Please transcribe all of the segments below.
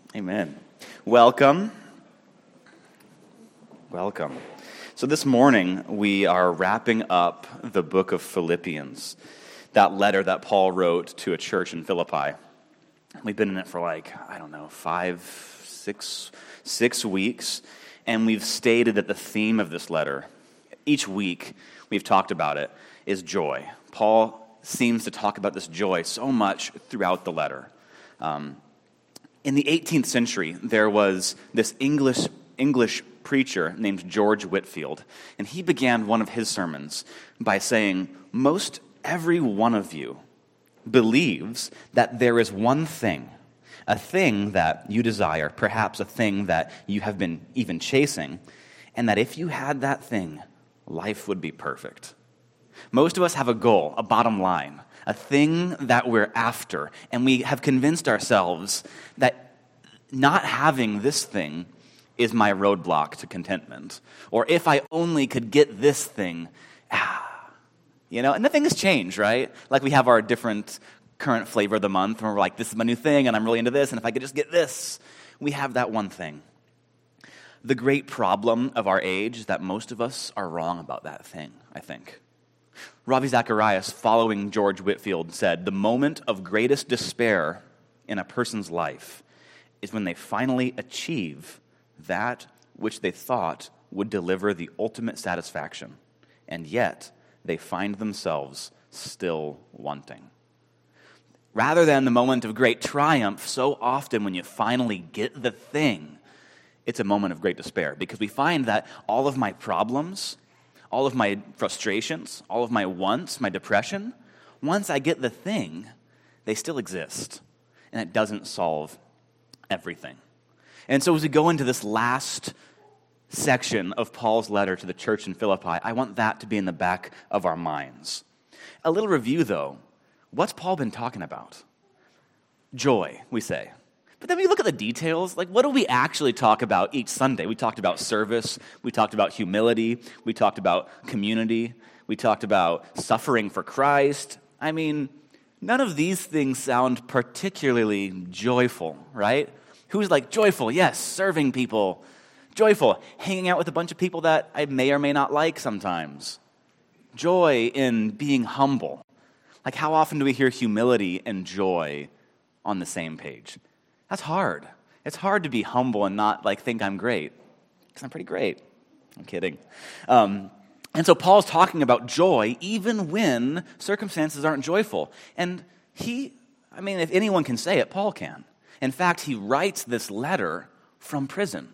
Amen. Welcome. Welcome. So this morning, we are wrapping up the book of Philippians, that letter that Paul wrote to a church in Philippi. We've been in it for 6 weeks, and we've stated that the theme of this letter, each week we've talked about it, is joy. Paul seems to talk about this joy so much throughout the letter. In the 18th century, there was this English preacher named George Whitefield, and he began one of his sermons by saying, "Most every one of you believes that there is one thing, a thing that you desire, perhaps a thing that you have been even chasing, and that if you had that thing, life would be perfect." Most of us have a goal, a bottom line, a thing that we're after, and we have convinced ourselves that not having this thing is my roadblock to contentment. Or if I only could get this thing, and nothing has changed, right? Like we have our different current flavor of the month, and we're like, this is my new thing, and I'm really into this, and if I could just get this, we have that one thing. The great problem of our age is that most of us are wrong about that thing, I think. Ravi Zacharias, following George Whitefield, said, "The moment of greatest despair in a person's life is when they finally achieve that which they thought would deliver the ultimate satisfaction, and yet they find themselves still wanting." Rather than the moment of great triumph, so often when you finally get the thing, it's a moment of great despair, because we find that all of my problems, all of my frustrations, all of my wants, my depression, once I get the thing, they still exist, and it doesn't solve everything. And so as we go into this last section of Paul's letter to the church in Philippi, I want that to be in the back of our minds. A little review, though. What's Paul been talking about? Joy, we say. But then we look at the details, what do we actually talk about each Sunday? We talked about service, we talked about humility, we talked about community, we talked about suffering for Christ. I mean, none of these things sound particularly joyful, right? Who's joyful? Yes, serving people. Joyful, hanging out with a bunch of people that I may or may not like sometimes. Joy in being humble. How often do we hear humility and joy on the same page? That's hard. It's hard to be humble and not think I'm great, because I'm pretty great. I'm kidding. And so Paul's talking about joy even when circumstances aren't joyful. And if anyone can say it, Paul can. In fact, he writes this letter from prison.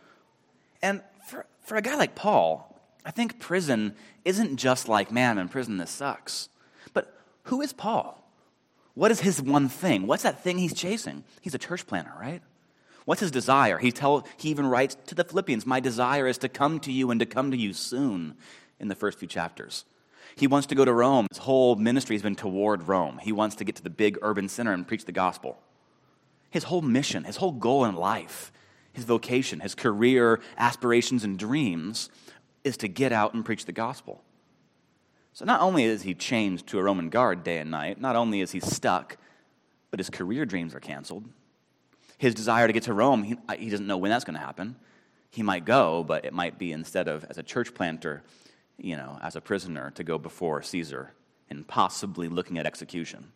And for a guy like Paul, I think prison isn't just man, I'm in prison, this sucks. But who is Paul? What is his one thing? What's that thing he's chasing? He's a church planner, right? What's his desire? He even writes to the Philippians, "My desire is to come to you and to come to you soon," in the first few chapters. He wants to go to Rome. His whole ministry has been toward Rome. He wants to get to the big urban center and preach the gospel. His whole mission, his whole goal in life, his vocation, his career aspirations and dreams is to get out and preach the gospel. So not only is he chained to a Roman guard day and night, not only is he stuck, but his career dreams are canceled. His desire to get to Rome, he doesn't know when that's going to happen. He might go, but it might be instead of as a church planter, as a prisoner to go before Caesar and possibly looking at execution.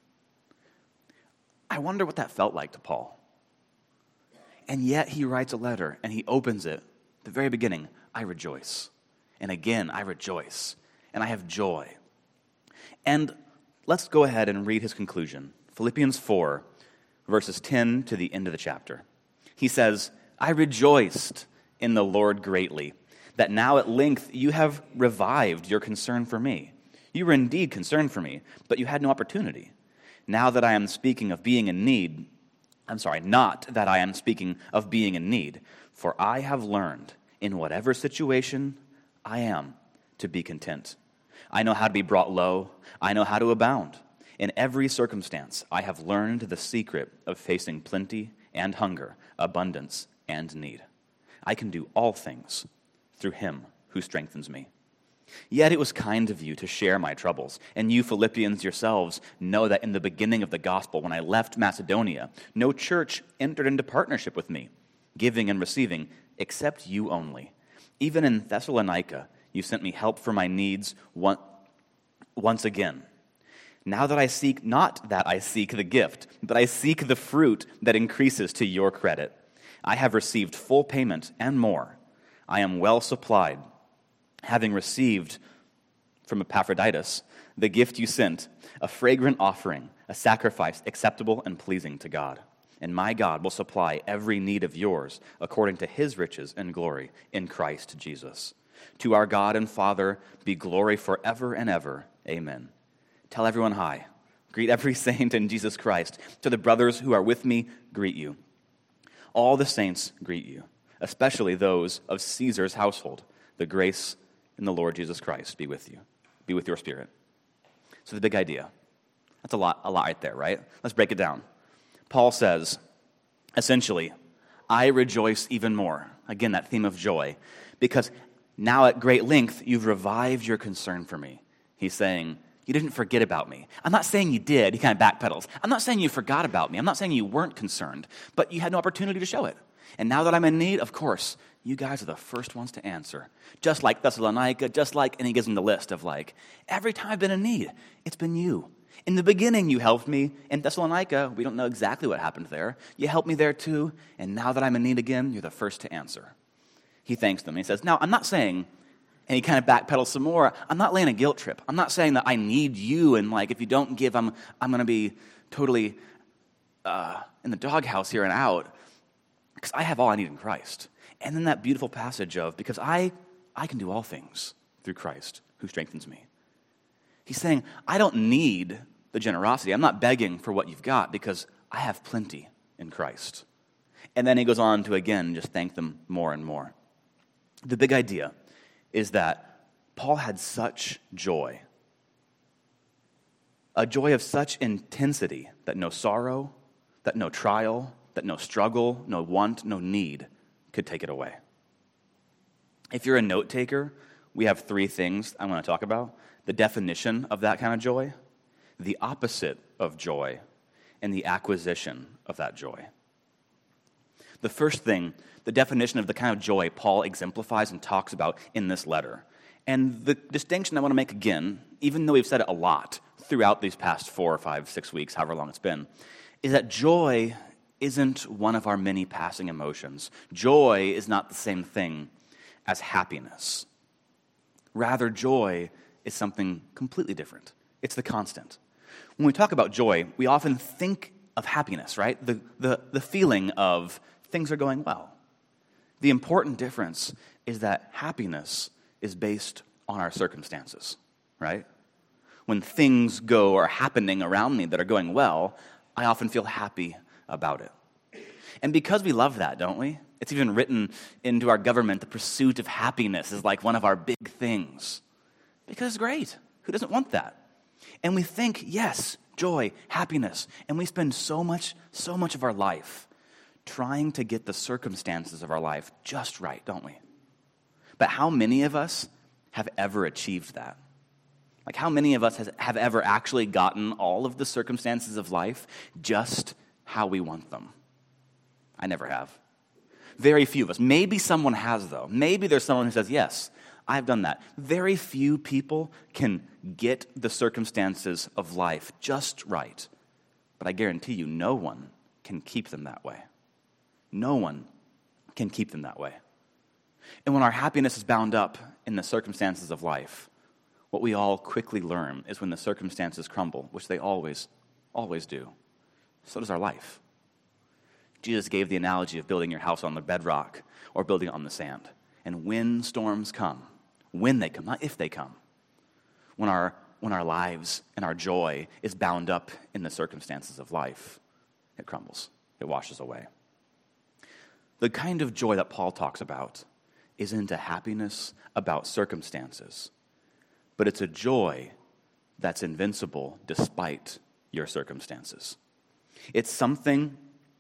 I wonder what that felt like to Paul. And yet he writes a letter and he opens it at the very beginning. "I rejoice. And again, I rejoice. And I have joy." And let's go ahead and read his conclusion. Philippians 4, verses 10 to the end of the chapter. He says, "I rejoiced in the Lord greatly, that now at length you have revived your concern for me. You were indeed concerned for me, but you had no opportunity. Now that I am speaking of being in need, not that I am speaking of being in need, for I have learned in whatever situation I am to be content. I know how to be brought low. I know how to abound. In every circumstance, I have learned the secret of facing plenty and hunger, abundance and need. I can do all things through him who strengthens me. Yet it was kind of you to share my troubles, and you Philippians yourselves know that in the beginning of the gospel, when I left Macedonia, no church entered into partnership with me, giving and receiving, except you only. Even in Thessalonica, you sent me help for my needs once again. Now that I seek, not that I seek the gift, but I seek the fruit that increases to your credit. I have received full payment and more. I am well supplied, having received from Epaphroditus the gift you sent, a fragrant offering, a sacrifice acceptable and pleasing to God. And my God will supply every need of yours according to his riches and glory in Christ Jesus. To our God and Father be glory forever and ever. Amen. Tell everyone hi. Greet every saint in Jesus Christ. To the brothers who are with me, greet you. All the saints greet you, especially those of Caesar's household. The grace in the Lord Jesus Christ be with you, be with your spirit. So the big idea. That's a lot right there, right? Let's break it down. Paul says, essentially, I rejoice even more. Again, that theme of joy. Because now at great length, you've revived your concern for me. He's saying, you didn't forget about me. I'm not saying you did. He kind of backpedals. I'm not saying you forgot about me. I'm not saying you weren't concerned. But you had no opportunity to show it. And now that I'm in need, of course, you guys are the first ones to answer. Just like Thessalonica, and he gives them the list of every time I've been in need, it's been you. In the beginning, you helped me. In Thessalonica, we don't know exactly what happened there. You helped me there too, and now that I'm in need again, you're the first to answer. He thanks them. He says, now, I'm not saying, and he kind of backpedals some more, I'm not laying a guilt trip. I'm not saying that I need you, and if you don't give, I'm going to be totally in the doghouse here and out, because I have all I need in Christ. And then that beautiful passage of, because I can do all things through Christ who strengthens me. He's saying, I don't need the generosity. I'm not begging for what you've got because I have plenty in Christ. And then he goes on to, again, just thank them more and more. The big idea is that Paul had such joy, a joy of such intensity that no sorrow, that no trial, that no struggle, no want, no need could take it away. If you're a note taker, we have three things I want to talk about. The definition of that kind of joy, the opposite of joy, and the acquisition of that joy. The first thing, the definition of the kind of joy Paul exemplifies and talks about in this letter. And the distinction I want to make again, even though we've said it a lot throughout these past 4 or 5, 6 weeks, however long it's been, is that joy isn't one of our many passing emotions. Joy is not the same thing as happiness. Rather, joy is something completely different. It's the constant. When we talk about joy, we often think of happiness, right? The feeling of things are going well. The important difference is that happiness is based on our circumstances, right? When things are happening around me that are going well, I often feel happy about it. And because we love that, don't we? It's even written into our government, the pursuit of happiness is one of our big things. Because it's great. Who doesn't want that? And we think, yes, joy, happiness. And we spend so much of our life trying to get the circumstances of our life just right, don't we? But how many of us have ever achieved that? How many of us have ever actually gotten all of the circumstances of life just how we want them? I never have. Very few of us. Maybe someone has, though. Maybe there's someone who says, yes, I've done that. Very few people can get the circumstances of life just right. But I guarantee you, no one can keep them that way. No one can keep them that way. And when our happiness is bound up in the circumstances of life, what we all quickly learn is when the circumstances crumble, which they always do, so does our life. Jesus gave the analogy of building your house on the bedrock or building it on the sand. And when storms come, when they come, not if they come, when our lives and our joy is bound up in the circumstances of life, it crumbles. It washes away. The kind of joy that Paul talks about isn't a happiness about circumstances, but it's a joy that's invincible despite your circumstances. It's something,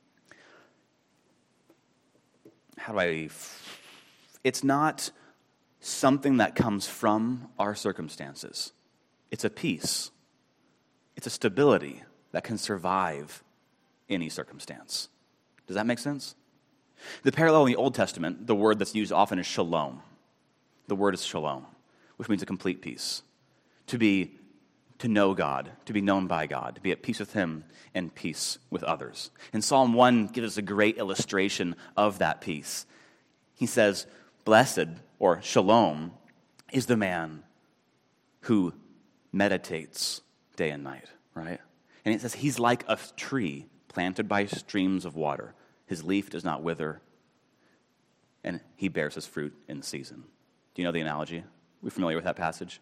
it's not something that comes from our circumstances. It's a peace. It's a stability that can survive any circumstance. Does that make sense? The parallel in the Old Testament, the word that's used often is shalom. The word is shalom, which means a complete peace. To know God, to be known by God, to be at peace with Him and peace with others. And Psalm 1 gives us a great illustration of that peace. He says, blessed, or shalom, is the man who meditates day and night, right? And it says he's like a tree planted by streams of water. His leaf does not wither, and he bears his fruit in season. Do you know the analogy? We're familiar with that passage?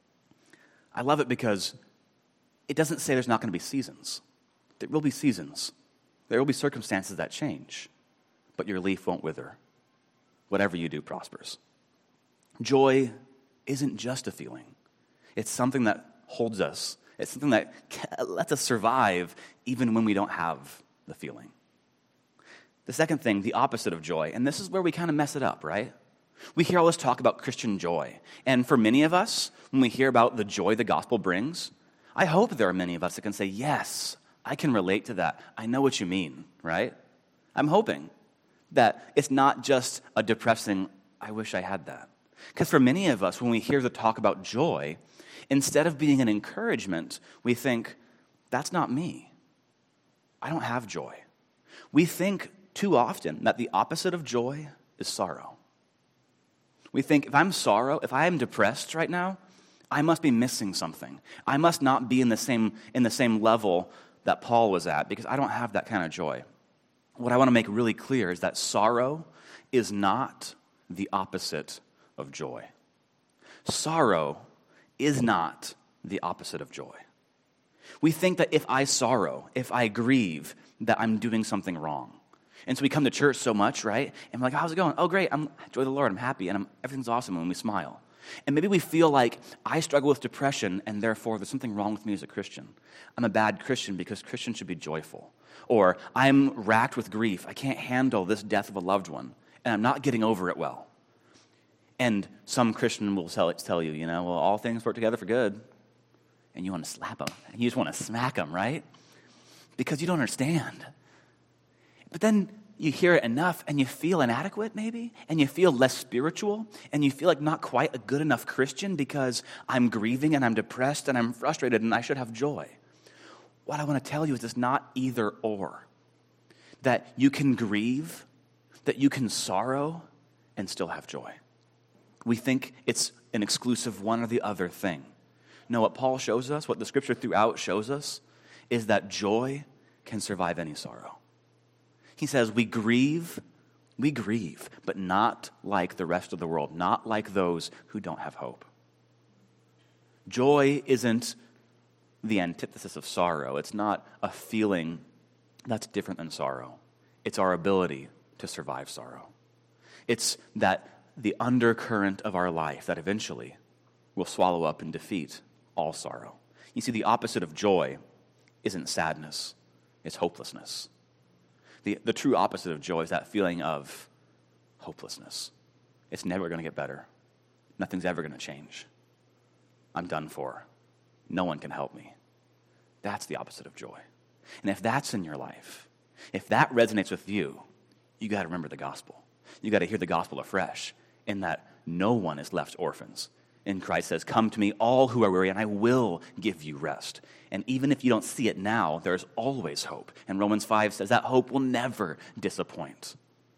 I love it because it doesn't say there's not going to be seasons. There will be seasons. There will be circumstances that change, but your leaf won't wither. Whatever you do prospers. Joy isn't just a feeling. It's something that holds us. It's something that lets us survive even when we don't have the feeling. The second thing, the opposite of joy, and this is where we kind of mess it up, right? We hear all this talk about Christian joy. And for many of us, when we hear about the joy the gospel brings, I hope there are many of us that can say, yes, I can relate to that. I know what you mean, right? I'm hoping that it's not just a depressing, I wish I had that. Because for many of us, when we hear the talk about joy, instead of being an encouragement, we think, that's not me. I don't have joy. We think too often that the opposite of joy is sorrow. We think, if I am depressed right now, I must be missing something. I must not be in the same level that Paul was at because I don't have that kind of joy. What I want to make really clear is that sorrow is not the opposite of joy. Sorrow is not the opposite of joy. We think that if I sorrow, if I grieve, that I'm doing something wrong. And so we come to church so much, right? And we're like, how's it going? Oh, great. I enjoy the Lord. I'm happy. And everything's awesome when we smile. And maybe we feel like I struggle with depression and therefore there's something wrong with me as a Christian. I'm a bad Christian because Christians should be joyful. Or I'm racked with grief. I can't handle this death of a loved one. And I'm not getting over it well. And some Christian will tell you, well, all things work together for good. And you want to slap them. You just want to smack them, right? Because you don't understand. But then you hear it enough and you feel inadequate maybe, and you feel less spiritual, and you feel like not quite a good enough Christian because I'm grieving and I'm depressed and I'm frustrated and I should have joy. What I want to tell you is it's not either or. That you can grieve, that you can sorrow and still have joy. We think it's an exclusive one or the other thing. No, what Paul shows us, what the scripture throughout shows us, is that joy can survive any sorrow. He says we grieve, but not like the rest of the world, not like those who don't have hope. Joy isn't the antithesis of sorrow. It's not a feeling that's different than sorrow. It's our ability to survive sorrow. It's that the undercurrent of our life that eventually will swallow up and defeat all sorrow. You see, the opposite of joy isn't sadness, it's hopelessness. The true opposite of joy is that feeling of hopelessness. It's never going to get better. Nothing's ever going to change. I'm done for. No one can help me. That's the opposite of joy. And if that's in your life, if that resonates with you, you got to remember the gospel. You got to hear the gospel afresh in that no one is left orphans. And Christ says, come to me all who are weary and I will give you rest. And even if you don't see it now, there's always hope. And Romans 5 says that hope will never disappoint.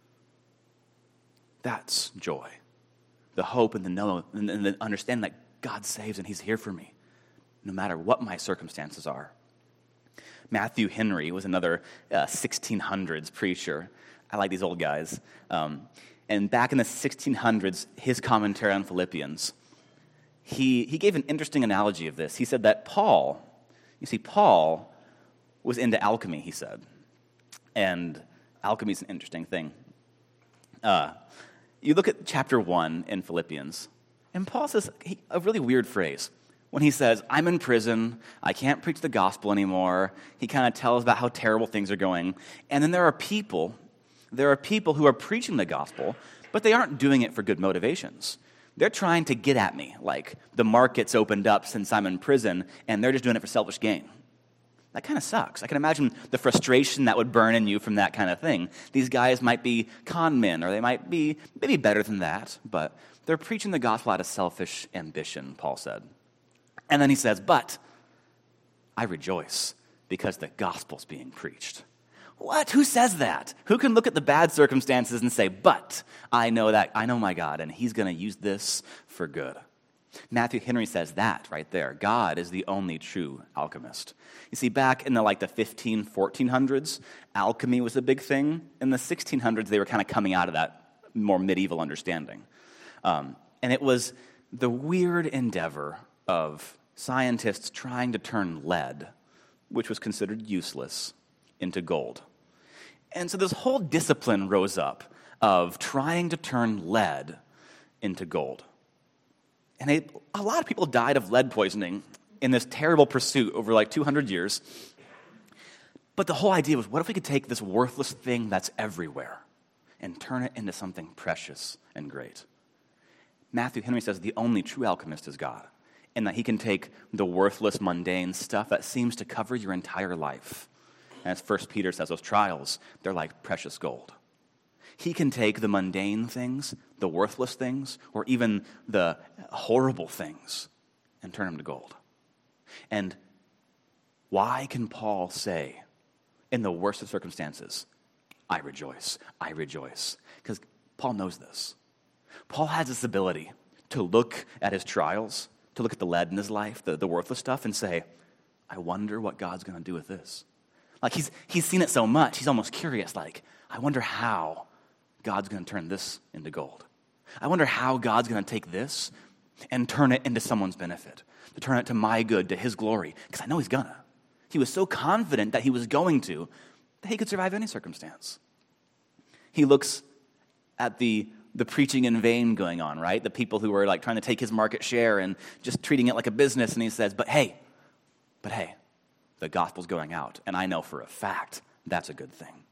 That's joy. The hope and the know and the understanding that God saves and He's here for me, no matter what my circumstances are. Matthew Henry was another 1600s preacher. I like these old guys. And back in the 1600s, his commentary on Philippians, he gave an interesting analogy of this. He said that Paul was into alchemy, he said. And alchemy is an interesting thing. You look at chapter 1 in Philippians, and Paul says a really weird phrase. When he says, I'm in prison, I can't preach the gospel anymore, he kind of tells about how terrible things are going. And then there are people who are preaching the gospel, but they aren't doing it for good motivations. they're trying to get at me. Like, the market's opened up since I'm in prison, and they're just doing it for selfish gain. That kind of sucks. I can imagine the frustration that would burn in you from that kind of thing. These guys might be con men, or they might be maybe better than that, but they're preaching the gospel out of selfish ambition, Paul said. And then he says, but I rejoice because the gospel's being preached. What? Who says that? Who can look at the bad circumstances and say, but I know my God, and he's going to use this for good? Matthew Henry says that right there. God is the only true alchemist. You see, back in the 1400s, alchemy was a big thing. In the 1600s, they were kind of coming out of that more medieval understanding. And it was the weird endeavor of scientists trying to turn lead, which was considered useless, into gold. And so this whole discipline rose up of trying to turn lead into gold. And a lot of people died of lead poisoning in this terrible pursuit over 200 years. But the whole idea was, what if we could take this worthless thing that's everywhere and turn it into something precious and great? Matthew Henry says the only true alchemist is God, and that he can take the worthless, mundane stuff that seems to cover your entire life. And as 1 Peter says, those trials, they're like precious gold. He can take the mundane things, the worthless things, or even the horrible things, and turn them to gold. And why can Paul say, in the worst of circumstances, I rejoice, I rejoice? Because Paul knows this. Paul has this ability to look at his trials, to look at the lead in his life, the worthless stuff, and say, I wonder what God's going to do with this. He's seen it so much, he's almost curious, I wonder how God's going to turn this into gold. I wonder how God's going to take this and turn it into someone's benefit, to turn it to my good, to his glory, because I know he's gonna. He was so confident that he was going to, that he could survive any circumstance. He looks at the preaching in vain going on, right? The people who were trying to take his market share and just treating it like a business, and he says, but hey, the gospel's going out, and I know for a fact that's a good thing.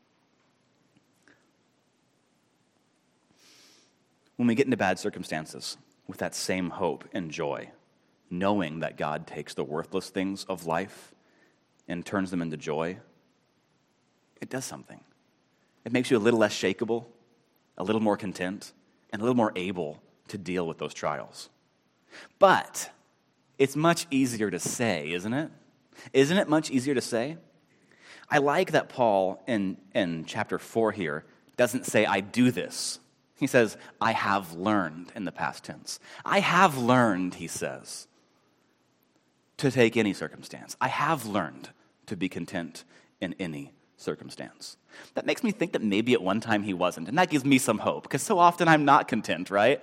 When we get into bad circumstances with that same hope and joy, knowing that God takes the worthless things of life and turns them into joy, it does something. It makes you a little less shakeable, a little more content, and a little more able to deal with those trials. But it's much easier to say, isn't it? Isn't it much easier to say? I like that Paul in chapter 4 here doesn't say, I do this. He says, I have learned in the past tense. I have learned, he says, to take any circumstance. I have learned to be content in any circumstance. That makes me think that maybe at one time he wasn't, and that gives me some hope, because so often I'm not content, right?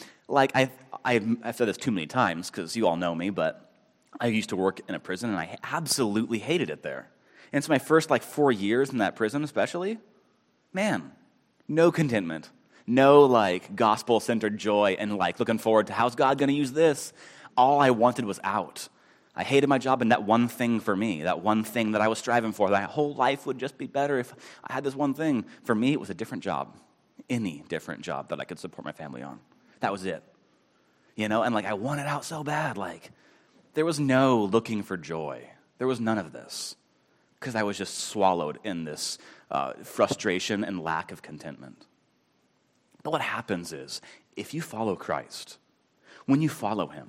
I've said this too many times, because you all know me, but I used to work in a prison, and I absolutely hated it there. And so my first 4 years in that prison especially, man, no contentment. No gospel-centered joy and looking forward to how's God going to use this. All I wanted was out. I hated my job and that one thing for me, that one thing that I was striving for. That whole life would just be better if I had this one thing. For me, it was a different job. Any different job that I could support my family on. That was it. And I wanted out so bad. There was no looking for joy. There was none of this. Because I was just swallowed in this frustration and lack of contentment. But what happens is, if you follow Christ, when you follow him,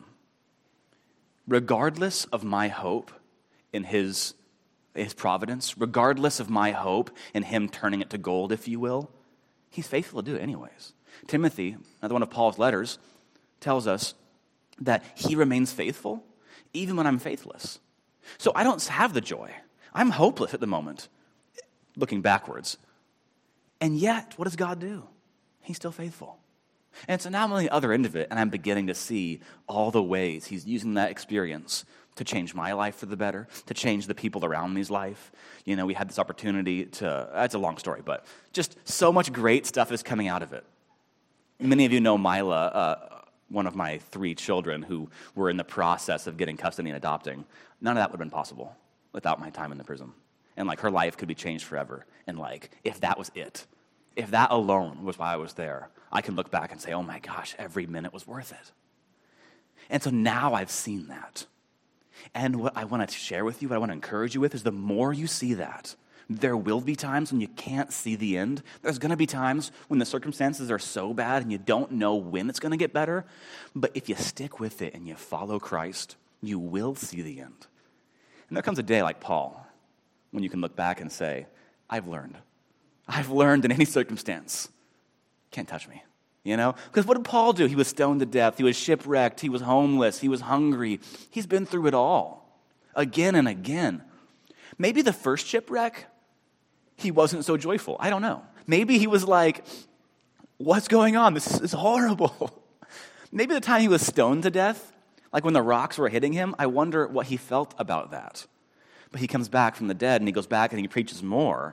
regardless of my hope in his providence, regardless of my hope in him turning it to gold, if you will, he's faithful to do it anyways. Timothy, another one of Paul's letters, tells us that he remains faithful even when I'm faithless. So I don't have the joy. I'm hopeless at the moment, looking backwards. And yet, what does God do? He's still faithful. And so now I'm on the other end of it, and I'm beginning to see all the ways he's using that experience to change my life for the better, to change the people around me's life. We had this opportunity it's a long story, but just so much great stuff is coming out of it. Many of you know Mila, one of my 3 children who were in the process of getting custody and adopting. None of that would have been possible without my time in the prison. And her life could be changed forever. And if that was it, if that alone was why I was there, I can look back and say, oh my gosh, every minute was worth it. And so now I've seen that. And what I want to share with you, what I want to encourage you with is the more you see that, there will be times when you can't see the end. There's going to be times when the circumstances are so bad and you don't know when it's going to get better. But if you stick with it and you follow Christ, you will see the end. And there comes a day like Paul when you can look back and say, I've learned. I've learned in any circumstance. Can't touch me. You know? Because what did Paul do? He was stoned to death. He was shipwrecked. He was homeless. He was hungry. He's been through it all. Again and again. Maybe the first shipwreck, he wasn't so joyful. I don't know. Maybe he was like, what's going on? This is horrible. Maybe the time he was stoned to death, like when the rocks were hitting him, I wonder what he felt about that. But he comes back from the dead and he goes back and he preaches more.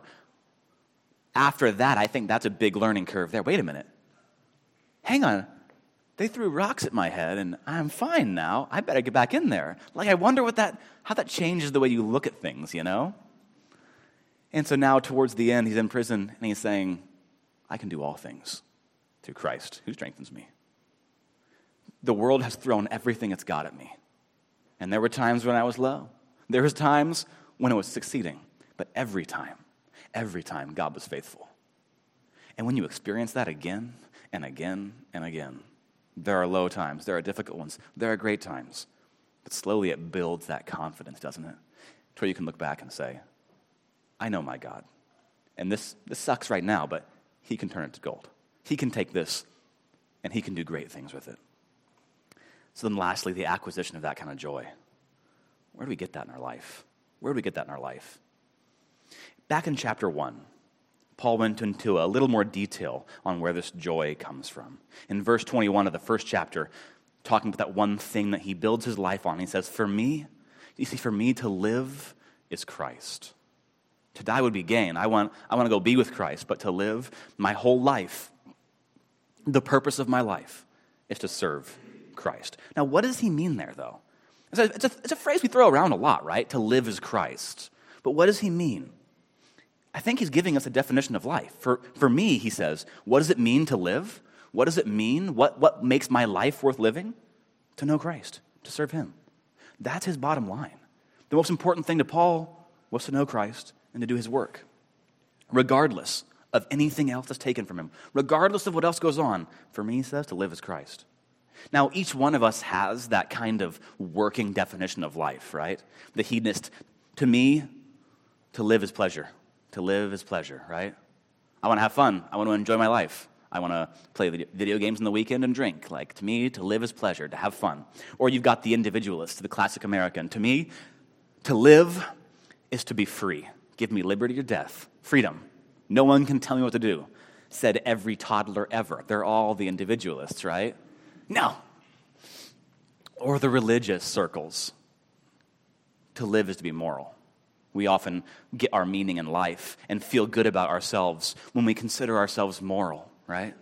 After that, I think that's a big learning curve there. Wait a minute. Hang on. They threw rocks at my head and I'm fine now. I better get back in there. Like, I wonder how that changes the way you look at things, you know? And so now towards the end, he's in prison and he's saying, I can do all things through Christ who strengthens me. The world has thrown everything it's got at me. And there were times when I was low. There was times when it was succeeding. But every time, God was faithful. And when you experience that again and again and again, there are low times, there are difficult ones, there are great times. But slowly it builds that confidence, doesn't it? To where you can look back and say, I know my God. And this sucks right now, but he can turn it to gold. He can take this and he can do great things with it. So then lastly, the acquisition of that kind of joy. Where do we get that in our life? Where do we get that in our life? Back in chapter 1, Paul went into a little more detail on where this joy comes from. In verse 21 of the first chapter, talking about that one thing that he builds his life on, he says, for me to live is Christ. To die would be gain. I want to go be with Christ, but to live my whole life, the purpose of my life is to serve Christ. Now, what does he mean there, though? It's a phrase we throw around a lot, right? To live is Christ. But what does he mean? I think he's giving us a definition of life. For me, he says, what does it mean to live? What does it mean? What makes my life worth living? To know Christ, to serve him. That's his bottom line. The most important thing to Paul was to know Christ and to do his work, regardless of anything else that's taken from him, regardless of what else goes on. For me, he says, to live is Christ. Now, each one of us has that kind of working definition of life, right? The hedonist, to me, to live is pleasure. To live is pleasure, right? I want to have fun. I want to enjoy my life. I want to play video games on the weekend and drink. Like, to me, to live is pleasure, to have fun. Or you've got the individualist, the classic American. To me, to live is to be free. Give me liberty or death. Freedom. No one can tell me what to do, said every toddler ever. They're all the individualists, right? No. Or the religious circles. To live is to be moral. We often get our meaning in life and feel good about ourselves when we consider ourselves moral, right?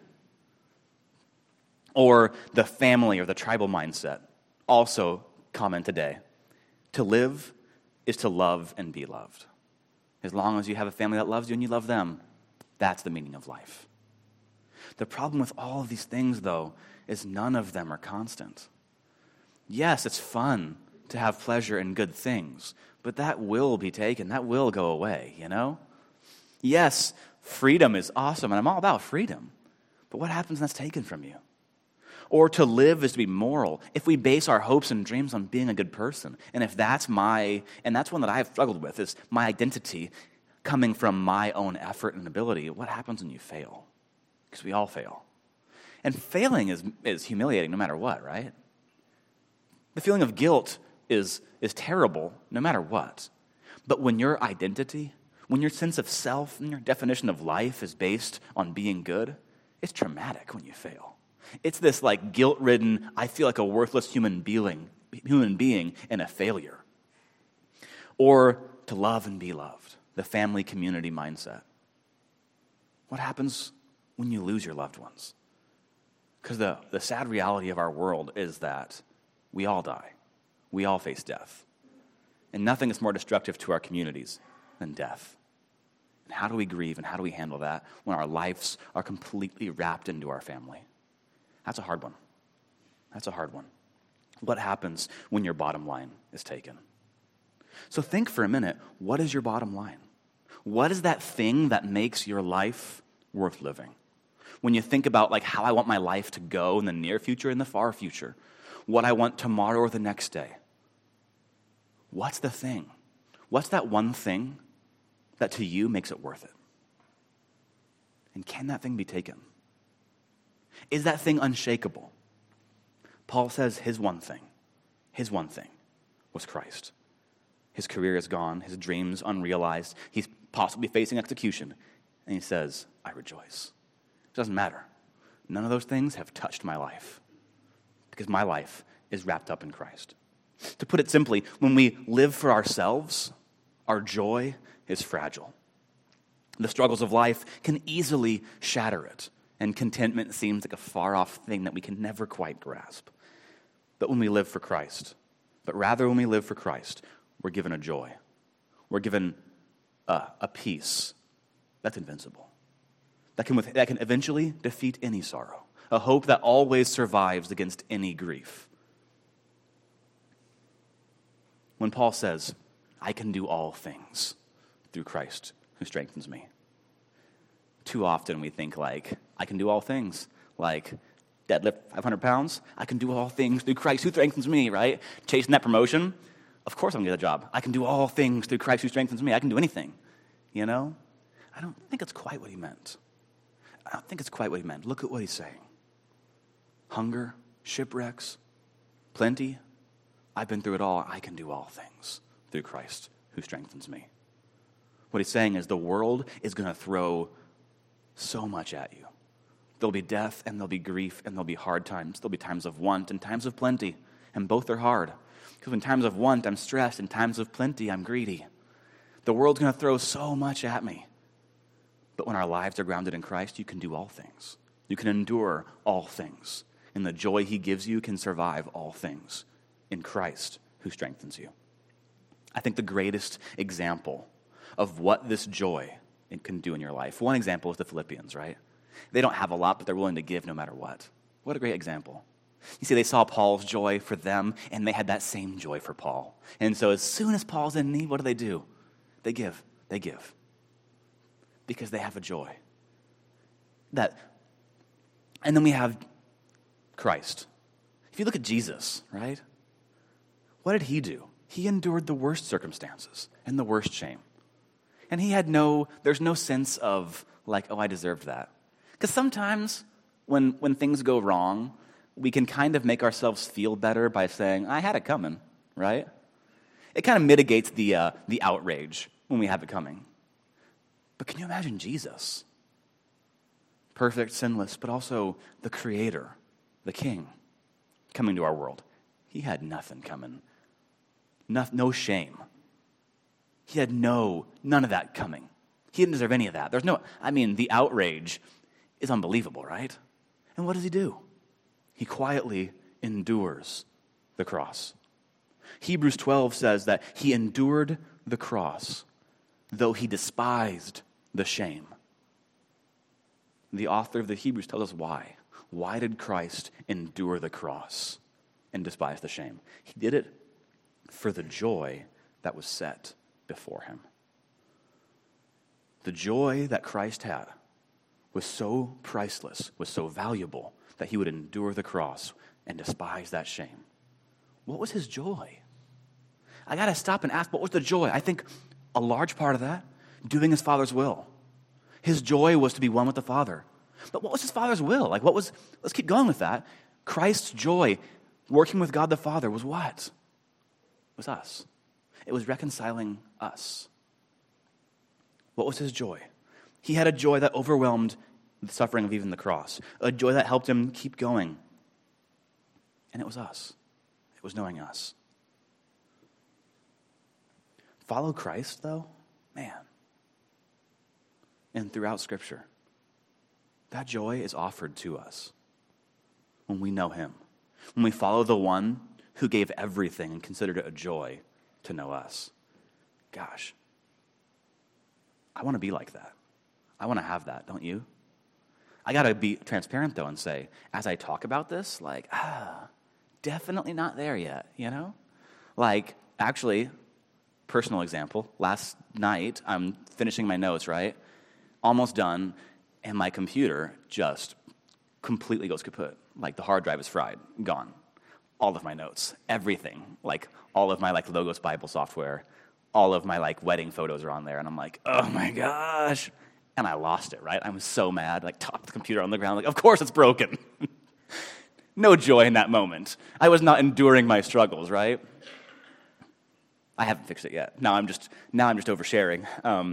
Or the family or the tribal mindset, also common today. To live is to love and be loved. As long as you have a family that loves you and you love them, that's the meaning of life. The problem with all of these things, though, is none of them are constant. Yes, it's fun to have pleasure in good things, but that will be taken. That will go away, you know? Yes, freedom is awesome, and I'm all about freedom. But what happens when that's taken from you? Or to live is to be moral. If we base our hopes and dreams on being a good person, and if that's that's one that I have struggled with, is my identity coming from my own effort and ability, what happens when you fail? Because we all fail. And failing is humiliating no matter what, right? The feeling of guilt is terrible no matter what. But when your identity, when your sense of self and your definition of life is based on being good, it's traumatic when you fail. It's this like guilt-ridden, I feel like a worthless human being and a failure. Or to love and be loved, the family community mindset. What happens when you lose your loved ones? Because the sad reality of our world is that we all die. We all face death. And nothing is more destructive to our communities than death. How do we grieve and how do we handle that when our lives are completely wrapped into our family? That's a hard one. That's a hard one. What happens when your bottom line is taken? So think for a minute, what is your bottom line? What is that thing that makes your life worth living? When you think about like how I want my life to go in the near future, in the far future, what I want tomorrow or the next day, what's the thing? What's that one thing that to you makes it worth it? And can that thing be taken? Is that thing unshakable? Paul says his one thing was Christ. His career is gone, his dreams unrealized, he's possibly facing execution, and he says, I rejoice. It doesn't matter. None of those things have touched my life because my life is wrapped up in Christ. To put it simply, when we live for ourselves, our joy is fragile. The struggles of life can easily shatter it, and contentment seems like a far-off thing that we can never quite grasp. But when we live for Christ, we're given a joy. We're given a peace that's invincible, that can eventually defeat any sorrow, a hope that always survives against any grief. When Paul says, I can do all things through Christ who strengthens me, too often we think like, I can do all things, like deadlift 500 pounds, I can do all things through Christ who strengthens me, right? Chasing that promotion, of course I'm going to get a job. I can do all things through Christ who strengthens me. I can do anything, you know? I don't think it's quite what he meant. Look at what he's saying. Hunger, shipwrecks, plenty. I've been through it all. I can do all things through Christ who strengthens me. What he's saying is the world is going to throw so much at you. There'll be death and there'll be grief and there'll be hard times. There'll be times of want and times of plenty. And both are hard. Because in times of want, I'm stressed. In times of plenty, I'm greedy. The world's going to throw so much at me. But when our lives are grounded in Christ, you can do all things. You can endure all things. And the joy he gives you can survive all things in Christ who strengthens you. I think the greatest example of what this joy it can do in your life, one example is the Philippians, right? They don't have a lot, but they're willing to give no matter what. What a great example. You see, they saw Paul's joy for them, and they had that same joy for Paul. And so as soon as Paul's in need, what do? They give. Because they have a joy. And then we have Christ. If you look at Jesus, right? What did he do? He endured the worst circumstances and the worst shame. And there's no sense of like, oh, I deserved that. Because sometimes when things go wrong, we can kind of make ourselves feel better by saying, I had it coming, right? It kind of mitigates the outrage when we have it coming. But can you imagine Jesus? Perfect, sinless, but also the creator, the king, coming to our world. He had nothing coming. No shame. He had none of that coming. He didn't deserve any of that. The outrage is unbelievable, right? And what does he do? He quietly endures the cross. Hebrews 12 says that he endured the cross, though he despised the shame. The author of the Hebrews tells us why. Why did Christ endure the cross and despise the shame? He did it for the joy that was set before him. The joy that Christ had was so priceless, was so valuable, that he would endure the cross and despise that shame. What was his joy? I got to stop and ask, what was the joy? I think a large part of that, doing his Father's will. His joy was to be one with the Father. But what was his Father's will? Let's keep going with that. Christ's joy, working with God the Father, was what? It was us. It was reconciling us. What was his joy? He had a joy that overwhelmed the suffering of even the cross, a joy that helped him keep going. And it was us. It was knowing us. Follow Christ, though, man. And throughout Scripture, that joy is offered to us when we know him, when we follow the one who gave everything and considered it a joy to know us. Gosh, I want to be like that. I want to have that, don't you? I got to be transparent, though, and say, as I talk about this, definitely not there yet, Actually, personal example, last night, I'm finishing my notes, right? Almost done, and my computer just completely goes kaput. The hard drive is fried, gone. All of my notes, everything, all of my Logos Bible software, all of my wedding photos are on there, and I'm like, oh my gosh. And I lost it, right? I'm so mad, topped the computer on the ground, of course it's broken. No joy in that moment. I was not enduring my struggles, right? I haven't fixed it yet. Now I'm just oversharing.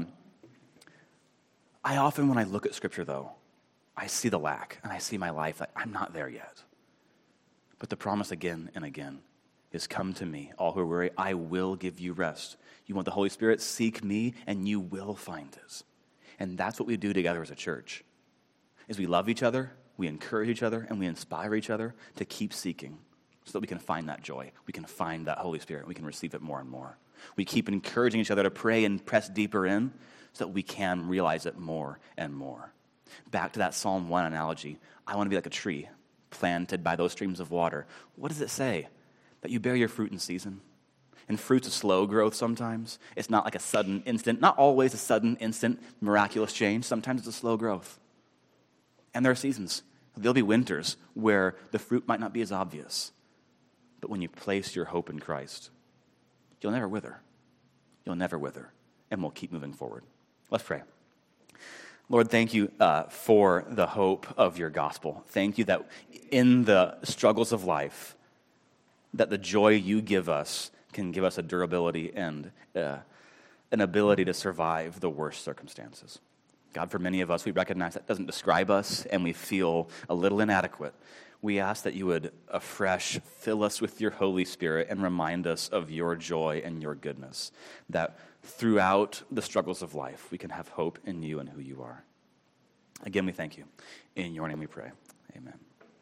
I often, when I look at Scripture, though, I see the lack, and I see my life, I'm not there yet. But the promise again and again is, come to me, all who are weary, I will give you rest. You want the Holy Spirit? Seek me, and you will find it. And that's what we do together as a church, is we love each other, we encourage each other, and we inspire each other to keep seeking so that we can find that joy. We can find that Holy Spirit. We can receive it more and more. We keep encouraging each other to pray and press deeper in so that we can realize it more and more. Back to that Psalm 1 analogy, I want to be like a tree planted by those streams of water. What does it say? That you bear your fruit in season. And fruit's a slow growth sometimes. It's not like a sudden instant, not always a sudden instant miraculous change. Sometimes it's a slow growth. And there are seasons. There'll be winters where the fruit might not be as obvious. But when you place your hope in Christ, you'll never wither. You'll never wither. And we'll keep moving forward. Let's pray. Lord, thank you for the hope of your gospel. Thank you that in the struggles of life, that the joy you give us can give us a durability and an ability to survive the worst circumstances. God, for many of us, we recognize that doesn't describe us, and we feel a little inadequate. We ask that you would afresh fill us with your Holy Spirit and remind us of your joy and your goodness, that throughout the struggles of life, we can have hope in you and who you are. Again, we thank you. In your name we pray. Amen.